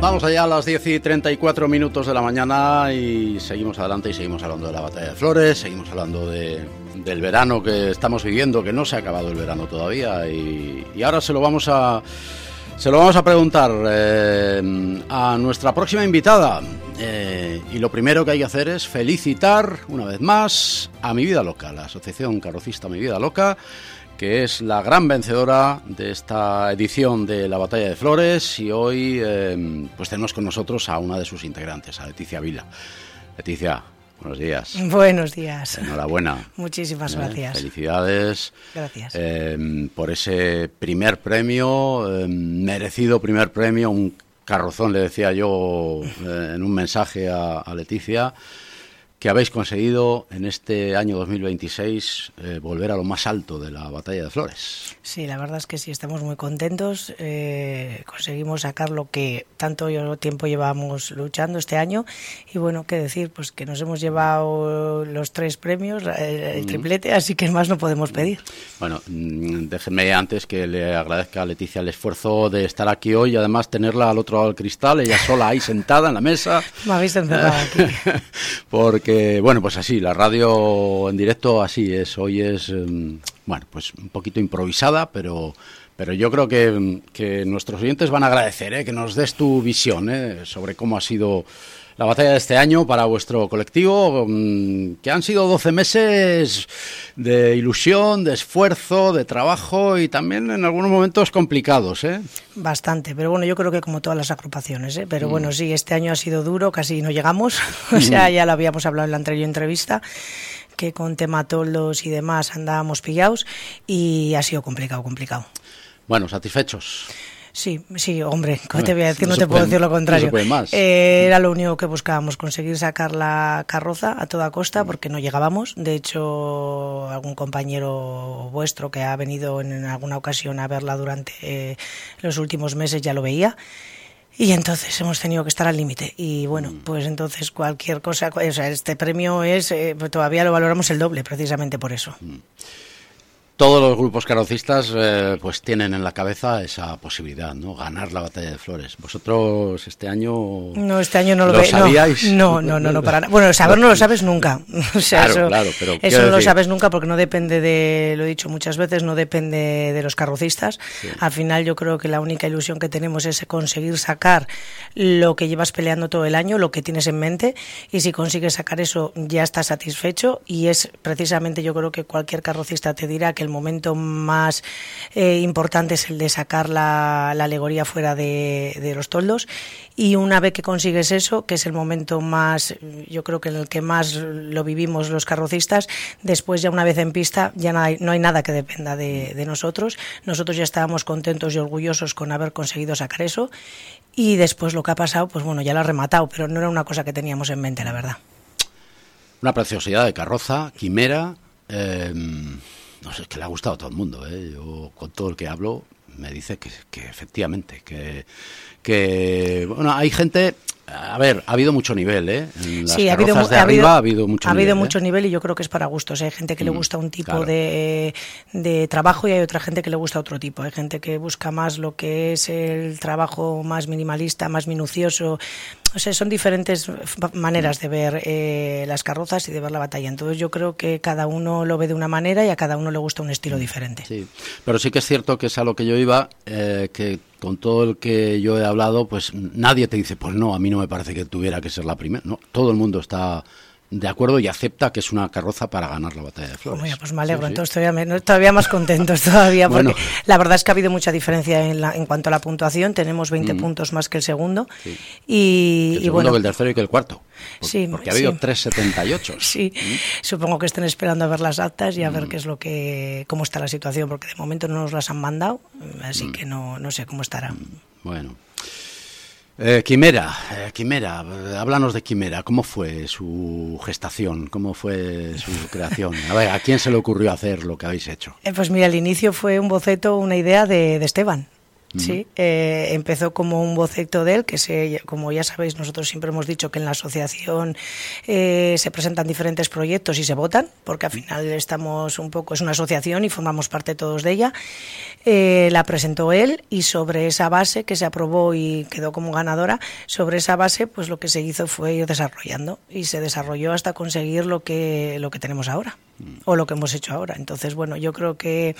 Vamos allá a las 10:34 de la mañana y seguimos adelante y seguimos hablando de la Batalla de Flores, seguimos hablando del verano que estamos viviendo, que no se ha acabado el verano todavía y ahora se lo vamos a preguntar a nuestra próxima invitada y lo primero que hay que hacer es felicitar una vez más a Mi Vida Loca, la asociación carrocista Mi Vida Loca, que es la gran vencedora de esta edición de la Batalla de Flores, y hoy pues tenemos con nosotros a una de sus integrantes, a Leticia Vila. Leticia, buenos días. Buenos días. Enhorabuena. Muchísimas gracias. Felicidades. Gracias. Por ese primer premio, merecido primer premio, un carrozón, le decía yo en un mensaje a Leticia, que habéis conseguido en este año 2026 volver a lo más alto de la Batalla de Flores. Sí, la verdad es que sí, estamos muy contentos. Conseguimos sacar lo que tanto tiempo llevamos luchando este año. Y bueno, qué decir, pues que nos hemos llevado los 3 premios, el triplete, así que más no podemos pedir. Bueno, déjenme antes que le agradezca a Leticia el esfuerzo de estar aquí hoy y además tenerla al otro lado del cristal, ella sola ahí sentada en la mesa. Me habéis encerrado aquí. Porque, bueno, pues así, la radio en directo así es. Hoy es, bueno, pues un poquito improvisada, pero yo creo que nuestros oyentes van a agradecer que nos des tu visión sobre cómo ha sido la batalla de este año para vuestro colectivo, que han sido 12 meses de ilusión, de esfuerzo, de trabajo y también en algunos momentos complicados, Bastante, pero bueno, yo creo que como todas las agrupaciones, pero bueno, sí, este año ha sido duro, casi no llegamos, o sea, ya lo habíamos hablado en la anterior entrevista, que con tema toldos y demás andábamos pillados y ha sido complicado. Bueno, ¿satisfechos? Sí, hombre, ¿cómo te voy a decir? No te puedo decir lo contrario. Era lo único que buscábamos, conseguir sacar la carroza a toda costa, porque no llegábamos. De hecho, algún compañero vuestro que ha venido en alguna ocasión a verla durante los últimos meses ya lo veía. Y entonces hemos tenido que estar al límite. Y bueno, pues entonces cualquier cosa, o sea, este premio es, todavía lo valoramos el doble, precisamente por eso. Todos los grupos carrocistas pues tienen en la cabeza esa posibilidad, ¿no? Ganar la Batalla de Flores. ¿Vosotros este año no lo sabíais? No, para nada. Bueno, saber no lo sabes nunca. O sea, claro, pero eso no lo sabes nunca porque no depende de, lo he dicho muchas veces, no depende de los carrocistas. Sí. Al final yo creo que la única ilusión que tenemos es conseguir sacar lo que llevas peleando todo el año, lo que tienes en mente, y si consigues sacar eso ya estás satisfecho, y es precisamente, yo creo que cualquier carrocista te dirá que el momento más importante es el de sacar la alegoría fuera de los toldos, y una vez que consigues eso, que es el momento más, yo creo que en el que más lo vivimos los carrocistas, después ya una vez en pista ya no hay nada que dependa de nosotros ya estábamos contentos y orgullosos con haber conseguido sacar eso, y después lo que ha pasado, pues bueno, ya lo ha rematado, pero no era una cosa que teníamos en mente, la verdad. Una preciosidad de carroza, quimera. No sé, es que le ha gustado a todo el mundo, Yo con todo el que hablo me dice que efectivamente, que bueno, hay gente, a ver, ha habido mucho nivel, En las carrozas de arriba ha habido mucho nivel. Ha habido mucho nivel, y yo creo que es para gustos. Hay gente que le gusta un tipo de trabajo y hay otra gente que le gusta otro tipo. Hay gente que busca más lo que es el trabajo más minimalista, más minucioso. O sea, son diferentes maneras de ver las carrozas y de ver la batalla. Entonces yo creo que cada uno lo ve de una manera y a cada uno le gusta un estilo diferente. Sí, pero sí que es cierto que es a lo que yo iba, que con todo el que yo he hablado, pues nadie te dice, pues no, a mí no me parece que tuviera que ser la primera. No, todo el mundo está de acuerdo y acepta que es una carroza para ganar la Batalla de Flores. Pues me alegro, sí. Entonces todavía más contentos todavía, porque bueno, la verdad es que ha habido mucha diferencia en cuanto a la puntuación. Tenemos 20 puntos más que el segundo. Sí. Y el segundo, bueno, que el tercero y que el cuarto. Porque ha habido 3,78. Sí, supongo que estén esperando a ver las actas y a ver qué es cómo está la situación, porque de momento no nos las han mandado, así que no sé cómo estará. Bueno. Quimera, háblanos de Quimera. ¿Cómo fue su gestación? ¿Cómo fue su creación? A ver, ¿a quién se le ocurrió hacer lo que habéis hecho? Pues mira, al inicio fue un boceto, una idea de Esteban. Sí, empezó como un boceto de él, como ya sabéis, nosotros siempre hemos dicho que en la asociación se presentan diferentes proyectos y se votan, porque al final estamos un poco, es una asociación y formamos parte todos de ella. La presentó él y sobre esa base que se aprobó y quedó como ganadora, sobre esa base pues lo que se hizo fue ir desarrollando y se desarrolló hasta conseguir lo que tenemos ahora o lo que hemos hecho ahora. Entonces, bueno, yo creo que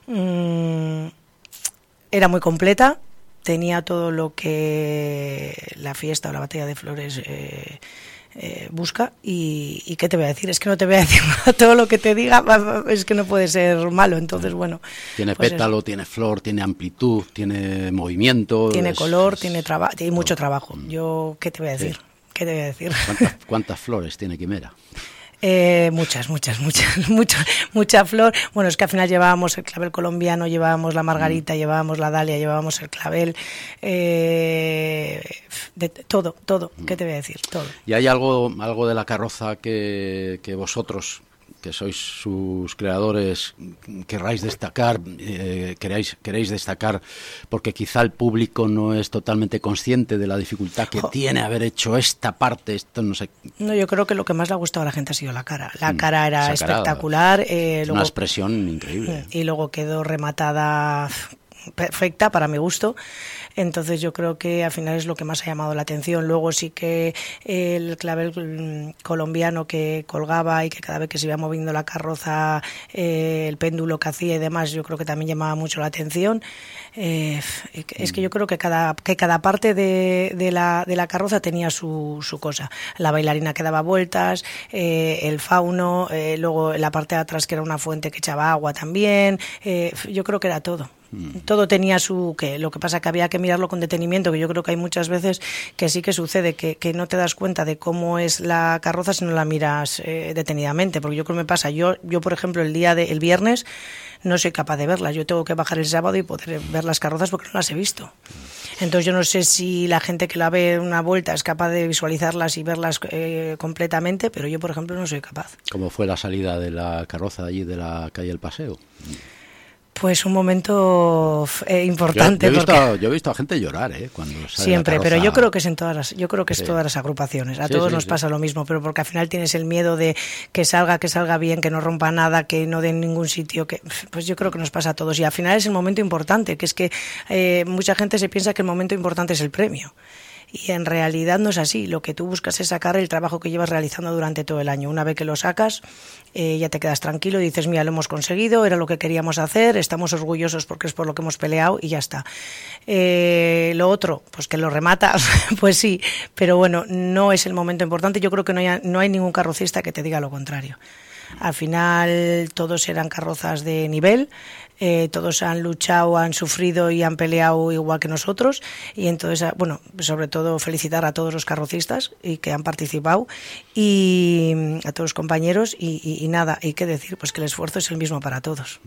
era muy completa, tenía todo lo que la fiesta o la batalla de flores busca y ¿qué te voy a decir? Es que no te voy a decir nada, todo lo que te diga es que no puede ser malo, entonces bueno. Tiene pues pétalo, tiene flor, tiene amplitud, tiene movimiento. Tiene color, tiene mucho trabajo. Yo, ¿qué te voy a decir? Sí. ¿Qué te voy a decir? ¿Cuántas flores tiene Quimera? Mucha flor. Bueno, es que al final llevábamos el clavel colombiano, llevábamos la margarita, llevábamos la dalia, llevábamos el clavel, de todo. ¿Qué te voy a decir? Todo. ¿Y hay algo de la carroza que vosotros, que sois sus creadores, queréis destacar, queréis destacar, porque quizá el público no es totalmente consciente de la dificultad que tiene haber hecho esta parte, esto no sé? No, yo creo que lo que más le ha gustado a la gente ha sido la cara. La cara era espectacular. Luego, una expresión increíble. Y luego quedó rematada perfecta para mi gusto. Entonces yo creo que al final es lo que más ha llamado la atención. Luego sí que el clavel colombiano que colgaba y que cada vez que se iba moviendo la carroza, el péndulo que hacía y demás, yo creo que también llamaba mucho la atención. Es que yo creo que cada parte de la carroza tenía su cosa. La bailarina que daba vueltas, el fauno, luego la parte de atrás que era una fuente que echaba agua también. Yo creo que era todo. Todo tenía su qué. Lo que pasa es que había que mirarlo con detenimiento, que yo creo que hay muchas veces que sí que sucede que no te das cuenta de cómo es la carroza si no la miras detenidamente, porque yo creo que me pasa, yo por ejemplo el viernes no soy capaz de verlas, yo tengo que bajar el sábado y poder ver las carrozas porque no las he visto. Entonces yo no sé si la gente que la ve una vuelta es capaz de visualizarlas y verlas completamente, pero yo por ejemplo no soy capaz. ¿Cómo fue la salida de la carroza allí de la calle El Paseo? Pues un momento importante. Yo he visto a gente llorar, cuando sale siempre, la carroza. pero yo creo que es todas las agrupaciones. A todos nos pasa lo mismo, pero porque al final tienes el miedo de que salga bien, que no rompa nada, que no dé en ningún sitio, pues yo creo que nos pasa a todos. Y al final es el momento importante, que es que mucha gente se piensa que el momento importante es el premio. Y en realidad no es así. Lo que tú buscas es sacar el trabajo que llevas realizando durante todo el año. Una vez que lo sacas, ya te quedas tranquilo y dices, mira, lo hemos conseguido, era lo que queríamos hacer, estamos orgullosos porque es por lo que hemos peleado y ya está. Lo otro, pues que lo rematas, pues sí, pero bueno, no es el momento importante. Yo creo que no hay ningún carrocista que te diga lo contrario. Al final todos eran carrozas de nivel, todos han luchado, han sufrido y han peleado igual que nosotros, y entonces, bueno, sobre todo felicitar a todos los carrocistas y que han participado y a todos los compañeros y nada, hay que decir pues que el esfuerzo es el mismo para todos.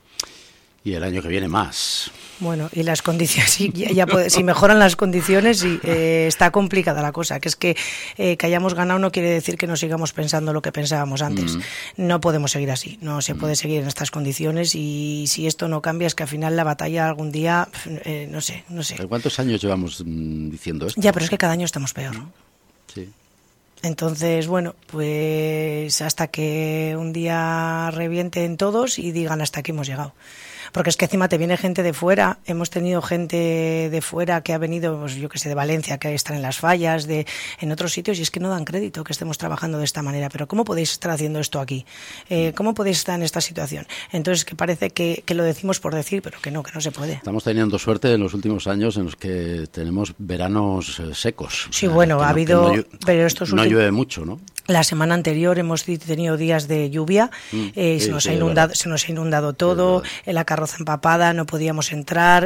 Y el año que viene más. Bueno, y las condiciones, si mejoran las condiciones, está complicada la cosa, que es que hayamos ganado no quiere decir que no sigamos pensando lo que pensábamos antes. No podemos seguir así, no se puede seguir en estas condiciones, y si esto no cambia es que al final la batalla algún día, no sé. ¿Cuántos años llevamos diciendo esto? Ya, pero es que cada año estamos peor. Sí. Entonces, bueno, pues hasta que un día revienten todos y digan hasta aquí hemos llegado. Porque es que encima te viene gente de fuera, hemos tenido gente de fuera que ha venido, pues yo que sé, de Valencia, que están en las fallas, en otros sitios, y es que no dan crédito que estemos trabajando de esta manera. Pero ¿cómo podéis estar haciendo esto aquí? ¿Cómo podéis estar en esta situación? Entonces, que parece que lo decimos por decir, pero que no se puede. Estamos teniendo suerte en los últimos años en los que tenemos veranos secos. Sí, bueno, ha habido... pero no llueve mucho, ¿no? La semana anterior hemos tenido días de lluvia, se nos ha inundado todo, la carroza empapada, no podíamos entrar,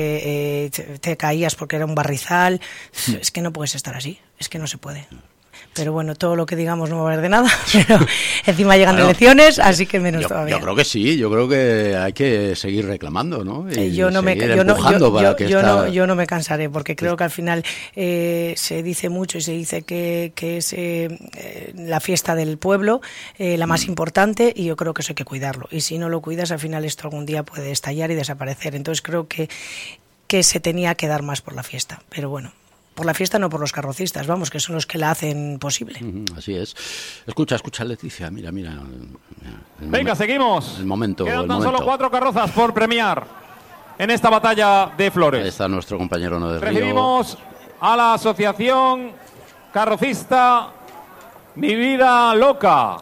te caías porque era un barrizal. Es que no puedes estar así, es que no se puede. Pero bueno, todo lo que digamos no va a haber de nada, pero encima llegan elecciones, así que menos todavía. Yo creo que sí, yo creo que hay que seguir reclamando, ¿no? Y yo no me cansaré, porque creo que al final se dice mucho y se dice que es la fiesta del pueblo, la más importante, y yo creo que eso hay que cuidarlo. Y si no lo cuidas, al final esto algún día puede estallar y desaparecer. Entonces creo que que se tenía que dar más por la fiesta, pero bueno. Por la fiesta, no por los carrocistas, vamos, que son los que la hacen posible. Así es. Escucha, Leticia, mira. Venga, seguimos. El momento. Quedan tan solo 4 carrozas por premiar en esta batalla de flores. Ahí está nuestro compañero No de Río. Recibimos a la asociación carrocista Mi Vida Loca,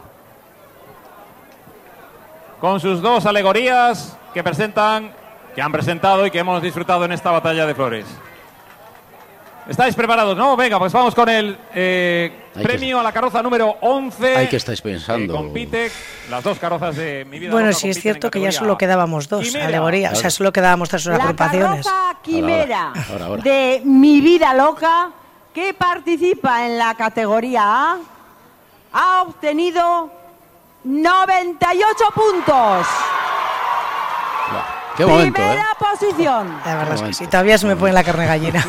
con sus 2 alegorías que han presentado y que hemos disfrutado en esta batalla de flores. ¿Estáis preparados? No, venga, pues vamos con el premio a la carroza número 11. Ay, ¿qué estáis pensando? Compite las 2 carrozas de Mi Vida Bueno, Loca. Sí es cierto que ya solo quedábamos 2 Quimera. alegorías, o sea, solo quedábamos 3 agrupaciones. La carroza Quimera ahora. de Mi Vida Loca, que participa en la categoría A, ha obtenido 98 puntos. Qué momento, Primera posición. La verdad es que sí, todavía se me pone la carne gallina.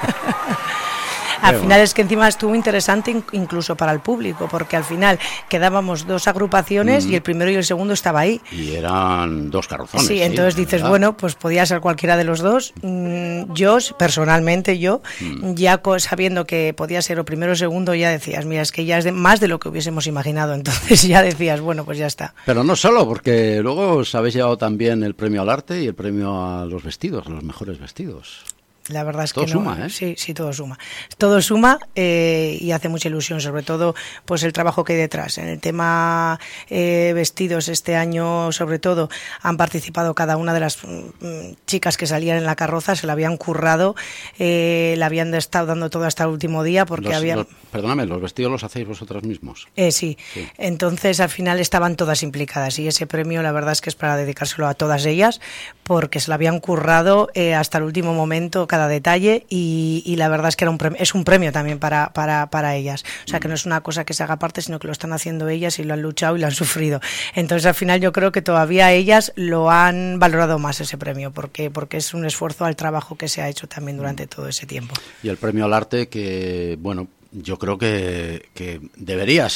Al final es que encima estuvo interesante incluso para el público, porque al final quedábamos 2 agrupaciones y el primero y el segundo estaba ahí. Y eran 2 carrozones. Sí, entonces dices, bueno, pues podía ser cualquiera de los 2. Yo, personalmente, ya sabiendo que podía ser o primero o segundo, ya decías, mira, es que ya es más de lo que hubiésemos imaginado. Entonces ya decías, bueno, pues ya está. Pero no solo, porque luego os habéis llevado también el premio al arte y el premio a los vestidos, a los mejores vestidos. La verdad es todo que no, suma, ¿eh? Sí, todo suma. Todo suma y hace mucha ilusión, sobre todo pues el trabajo que hay detrás. En el tema vestidos este año, sobre todo, han participado cada una de las chicas que salían en la carroza, se la habían currado, la habían estado dando todo hasta el último día porque perdóname, ¿los vestidos los hacéis vosotras mismos? Sí, entonces al final estaban todas implicadas y ese premio la verdad es que es para dedicárselo a todas ellas porque se la habían currado hasta el último momento cada detalle y la verdad es que es un premio también para ellas, o sea que no es una cosa que se haga aparte, sino que lo están haciendo ellas y lo han luchado y lo han sufrido. Entonces al final yo creo que todavía ellas lo han valorado más ese premio porque es un esfuerzo al trabajo que se ha hecho también durante todo ese tiempo. Y el premio al arte que, bueno, yo creo que debería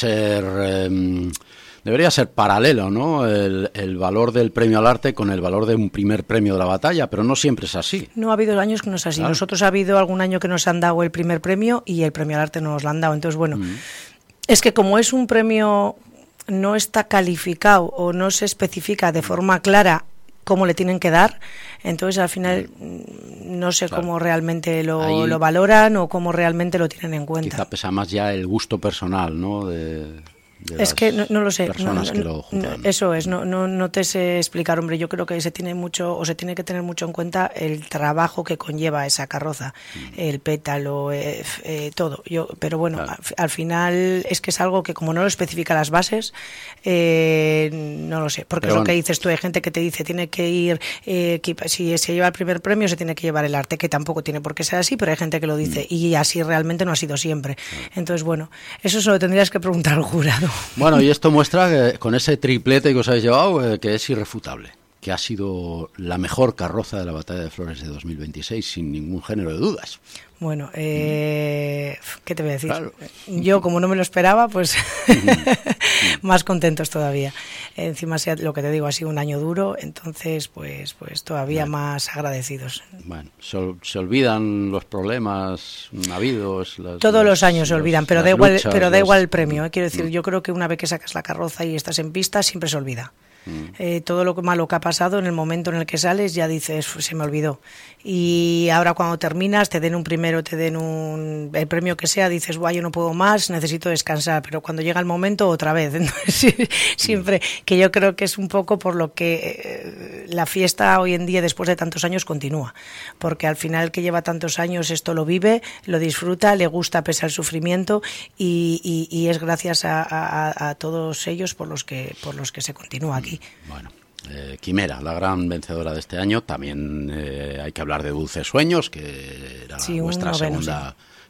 ser paralelo, ¿no? El valor del premio al arte con el valor de un primer premio de la batalla, pero no siempre es así. No ha habido años que no es así. Claro. Nosotros ha habido algún año que nos han dado el primer premio y el premio al arte no nos lo han dado. Entonces, bueno, es que como es un premio, no está calificado o no se especifica de forma clara cómo le tienen que dar, entonces al final no sé cómo realmente lo valoran o cómo realmente lo tienen en cuenta. Quizá pesa más ya el gusto personal, ¿no? Es que no lo sé. Personas que lo juzgan. Eso es, no te sé explicar, hombre. Yo creo que se tiene que tener mucho en cuenta el trabajo que conlleva esa carroza, el pétalo, todo. Pero bueno, claro. Al final es que es algo que como no lo especifica las bases, no lo sé. Porque pero es lo que dices tú, hay gente que te dice tiene que ir, si se lleva el primer premio se tiene que llevar el arte, que tampoco tiene por qué ser así, pero hay gente que lo dice y así realmente no ha sido siempre. Entonces, bueno, eso se lo tendrías que preguntar al jurado. Bueno, y esto muestra que con ese triplete que os habéis llevado, que es irrefutable, que ha sido la mejor carroza de la Batalla de Flores de 2026, sin ningún género de dudas. Bueno, ¿qué te voy a decir? Claro. Yo, como no me lo esperaba, pues más contentos todavía. Encima, lo que te digo, ha sido un año duro, entonces pues todavía más agradecidos. Bueno, se olvidan los problemas habidos. Todos los años se olvidan, pero da igual el premio. Quiero decir, yo creo que una vez que sacas la carroza y estás en pista, siempre se olvida. Todo lo malo que ha pasado en el momento en el que sales ya dices se me olvidó y ahora cuando terminas te den el premio que sea, dices yo no puedo más, necesito descansar, pero cuando llega el momento otra vez. Entonces, siempre que yo creo que es un poco por lo que la fiesta hoy en día después de tantos años continúa, porque al final que lleva tantos años esto lo vive, lo disfruta, le gusta pese al sufrimiento y es gracias a todos ellos por los que se continúa aquí. Bueno, Quimera, la gran vencedora de este año. También hay que hablar de Dulces Sueños, que era vuestra segunda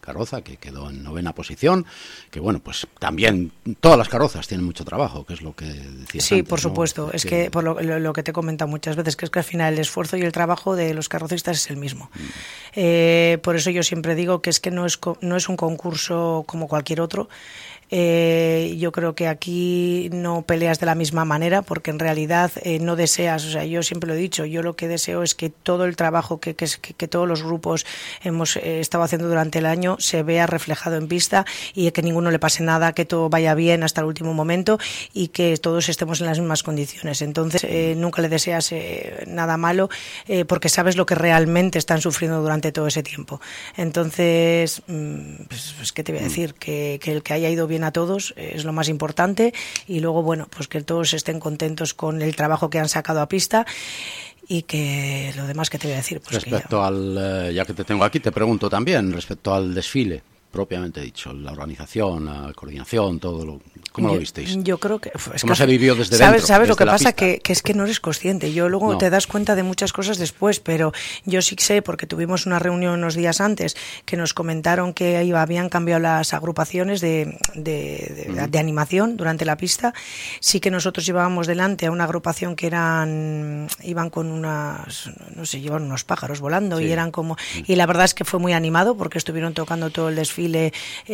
carroza, que quedó en 9ª posición, que bueno, pues también todas las carrozas tienen mucho trabajo, que es lo que decía. Sí, antes, por supuesto, es que por lo que te he comentado muchas veces, que es que al final el esfuerzo y el trabajo de los carrocistas es el mismo. Por eso yo siempre digo que es que no es un concurso como cualquier otro. Yo creo que aquí no peleas de la misma manera, porque en realidad no deseas, o sea, yo siempre lo he dicho, yo lo que deseo es que todo el trabajo que todos los grupos hemos estado haciendo durante el año se vea reflejado en pista, y que ninguno le pase nada, que todo vaya bien hasta el último momento y que todos estemos en las mismas condiciones. Entonces nunca le deseas nada malo, porque sabes lo que realmente están sufriendo durante todo ese tiempo. Entonces, pues ¿qué te voy a decir? Que el que haya ido bien a todos es lo más importante, y luego, bueno, pues que todos estén contentos con el trabajo que han sacado a pista, y que lo demás, que te voy a decir, pues respecto al, ya que te tengo aquí, te pregunto también respecto al desfile propiamente dicho, la organización, la coordinación, todo lo... ¿Cómo lo visteis? Yo creo que... ¿Cómo se vivió desde dentro? ¿Sabes lo que pasa? Pista? Que es que no eres consciente. Yo luego te das cuenta de muchas cosas después, pero yo sí sé, porque tuvimos una reunión unos días antes, que nos comentaron que habían cambiado las agrupaciones de animación durante la pista. Sí que nosotros llevábamos delante a una agrupación que iban con unas... no sé, llevaban unos pájaros volando, y eran como... Y la verdad es que fue muy animado, porque estuvieron tocando todo el desfile,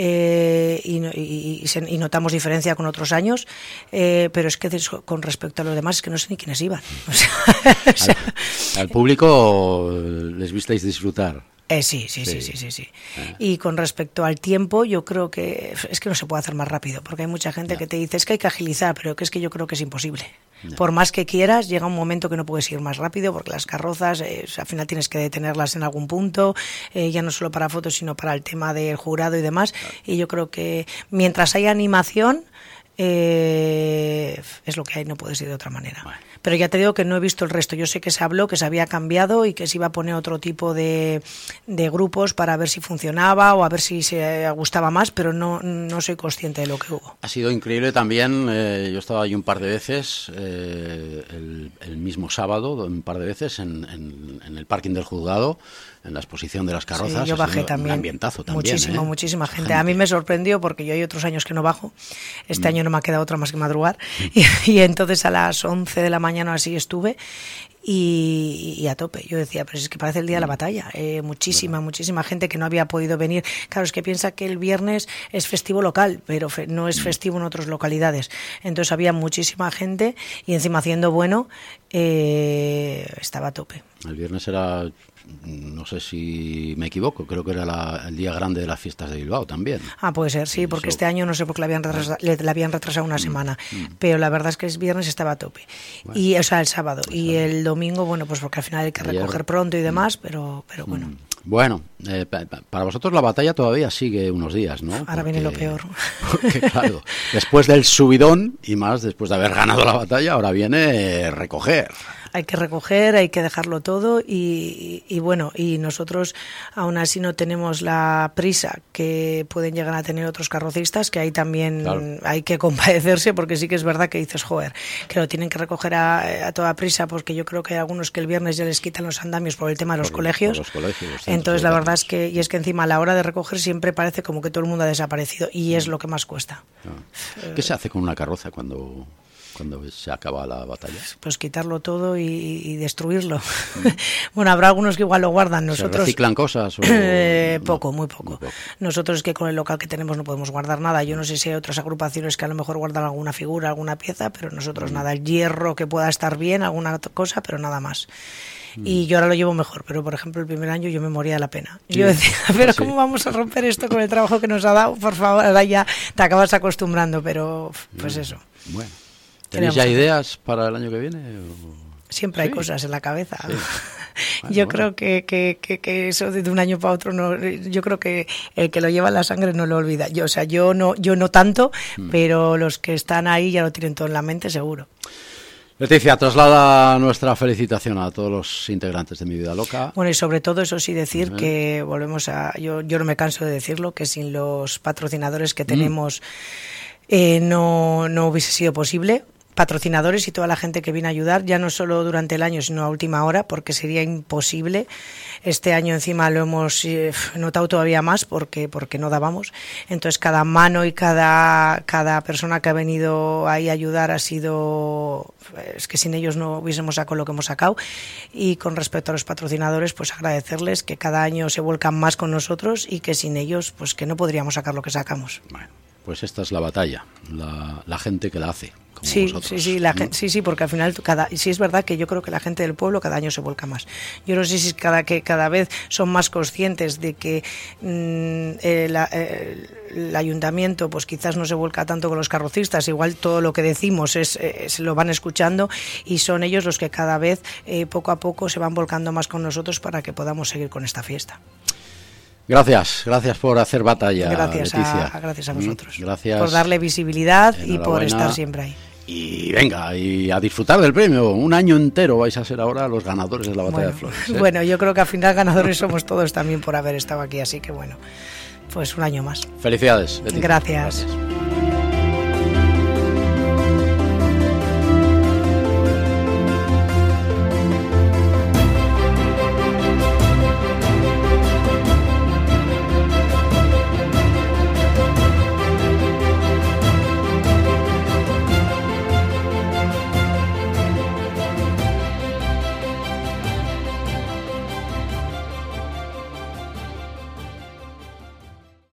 y notamos diferencia con otros años, pero es que con respecto a los demás es que no sé ni quiénes iban. O sea, al público les visteis disfrutar. Sí. Y con respecto al tiempo, yo creo que es que no se puede hacer más rápido, porque hay mucha gente que te dice es que hay que agilizar, pero que es que yo creo que es imposible. Por más que quieras, llega un momento que no puedes ir más rápido, porque las carrozas, al final tienes que detenerlas en algún punto, ya no solo para fotos, sino para el tema del jurado y demás. Y yo creo que mientras haya animación, es lo que hay, no puedes ir de otra manera. Bueno. Pero ya te digo que no he visto el resto. Yo sé que se habló, que se había cambiado y que se iba a poner otro tipo de grupos para ver si funcionaba o a ver si se gustaba más, pero no soy consciente de lo que hubo. Ha sido increíble también. Yo estaba ahí un par de veces, el mismo sábado, un par de veces en el parking del juzgado, en la exposición de las carrozas. Sí, yo bajé también. Un ambientazo también. Muchísima gente. A mí me sorprendió, porque yo hay otros años que no bajo. Este año no me ha quedado otra más que madrugar. Y entonces a las 11 de la mañana así estuve. Y a tope. Yo decía, pero es que parece el día de la batalla. Muchísima gente que no había podido venir. Claro, es que piensa que el viernes es festivo local, pero no es festivo en otras localidades. Entonces había muchísima gente, y encima haciendo bueno, estaba a tope. El viernes era... no sé si me equivoco, creo que era el día grande de las fiestas de Bilbao también. Puede ser, sí, porque este año no sé por qué le habían retrasado una semana, pero la verdad es que el viernes estaba a tope. Bueno. Y, o sea, el sábado. Y el domingo, bueno, pues porque al final hay que recoger pronto y demás, pero bueno. Bueno, para vosotros la batalla todavía sigue unos días, ¿no? Ahora viene lo peor. Porque, claro, después del subidón, y más después de haber ganado la batalla, ahora viene recoger. Hay que recoger, hay que dejarlo todo, y bueno, y nosotros aún así no tenemos la prisa que pueden llegar a tener otros carrocistas, que ahí también hay que compadecerse, porque sí que es verdad que dices, joder, que lo tienen que recoger a toda prisa, porque yo creo que hay algunos que el viernes ya les quitan los andamios por el tema de los colegios. Entonces la verdad es que encima a la hora de recoger siempre parece como que todo el mundo ha desaparecido, y es lo que más cuesta. ¿Qué se hace con una carroza cuando se acaba la batalla? Pues quitarlo todo y destruirlo. Bueno, habrá algunos que igual lo guardan. Nosotros, ¿se reciclan cosas? Poco, muy poco. Nosotros es que con el local que tenemos no podemos guardar nada. Yo no sé si hay otras agrupaciones que a lo mejor guardan alguna figura, alguna pieza, pero nosotros nada. El hierro que pueda estar bien, alguna cosa, pero nada más. Y yo ahora lo llevo mejor, pero por ejemplo el primer año yo me moría de la pena. Yo decía, pero ¿cómo vamos a romper esto con el trabajo que nos ha dado? Por favor, ahora ya te acabas acostumbrando, pero pues eso. Bueno. ¿Tenéis ya ideas para el año que viene? Siempre hay cosas en la cabeza. Sí. Yo creo que eso de un año para otro, no, yo creo que el que lo lleva en la sangre no lo olvida. Yo no tanto, pero los que están ahí ya lo tienen todo en la mente, seguro. Leticia, traslada nuestra felicitación a todos los integrantes de Mi Vida Loca. Bueno, y sobre todo eso sí decir que volvemos a... Yo no me canso de decirlo, que sin los patrocinadores que tenemos no hubiese sido posible. patrocinadores y toda la gente que viene a ayudar, ya no solo durante el año, sino a última hora, porque sería imposible. Este año encima lo hemos notado todavía más porque no dábamos. Entonces cada mano y cada persona que ha venido ahí a ayudar ha sido... Es que sin ellos no hubiésemos sacado lo que hemos sacado. Y con respecto a los patrocinadores, pues agradecerles que cada año se vuelcan más con nosotros y que sin ellos, pues que no podríamos sacar lo que sacamos. Bueno, pues esta es la batalla, la gente que la hace. Sí, sí, porque al final sí es verdad que yo creo que la gente del pueblo cada año se vuelca más. Yo no sé si es que cada vez son más conscientes de que el ayuntamiento pues quizás no se vuelca tanto con los carrocistas, igual todo lo que decimos se lo van escuchando y son ellos los que cada vez poco a poco se van volcando más con nosotros para que podamos seguir con esta fiesta. Gracias por hacer batalla, gracias Leticia. Gracias a vosotros. Gracias. Por darle visibilidad y por estar siempre ahí. Y venga, y a disfrutar del premio. Un año entero vais a ser ahora los ganadores de la Batalla de Flores. Bueno, yo creo que al final ganadores somos todos también por haber estado aquí, así que bueno, pues un año más. Felicidades, Leticia. Gracias.